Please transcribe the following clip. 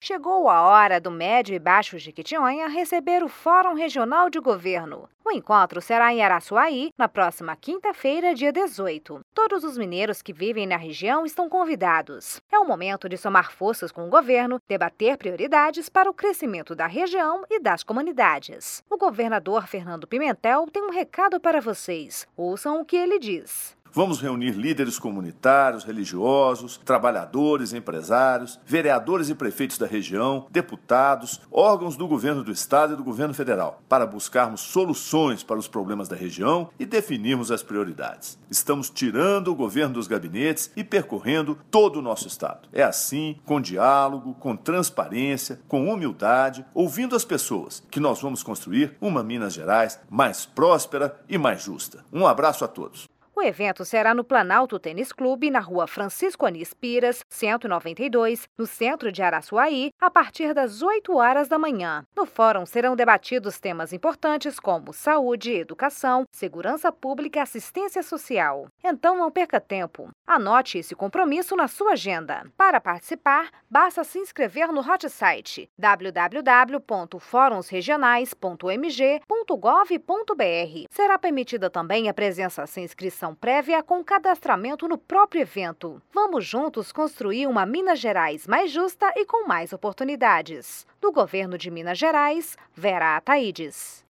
Chegou a hora do Médio e Baixo Jequitinhonha receber o Fórum Regional de Governo. O encontro será em Araçuaí, na próxima quinta-feira, dia 18. Todos os mineiros que vivem na região estão convidados. É o momento de somar forças com o governo, debater prioridades para o crescimento da região e das comunidades. O governador Fernando Pimentel tem um recado para vocês. Ouçam o que ele diz. Vamos reunir líderes comunitários, religiosos, trabalhadores, empresários, vereadores e prefeitos da região, deputados, órgãos do governo do estado e do governo federal, para buscarmos soluções para os problemas da região e definirmos as prioridades. Estamos tirando o governo dos gabinetes e percorrendo todo o nosso estado. É assim, com diálogo, com transparência, com humildade, ouvindo as pessoas, que nós vamos construir uma Minas Gerais mais próspera e mais justa. Um abraço a todos. O evento será no Planalto Tênis Clube, na rua Francisco Anis Piras, 192, no centro de Araçuaí, a partir das 8 horas da manhã. No fórum serão debatidos temas importantes como saúde, educação, segurança pública e assistência social. Então não perca tempo. Anote esse compromisso na sua agenda. Para participar, basta se inscrever no hot site www.forumsregionais.mg.gov.br. Será permitida também a presença sem inscrição prévia com cadastramento no próprio evento. Vamos juntos construir uma Minas Gerais mais justa e com mais oportunidades. Do Governo de Minas Gerais, Vera Ataídes.